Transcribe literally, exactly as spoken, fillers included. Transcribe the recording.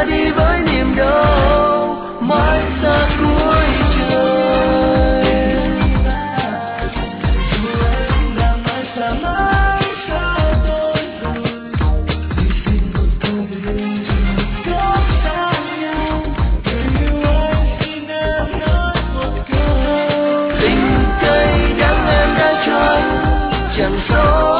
đi với niềm đau mãi xa cuối trời. Dù em đã mãi xa mãi xa tôi rồi, thì xin một câu đừng có xa nhau. Người yêu ơi xin em nói một câu, tình cay đắng em đã cho anh chẳng số.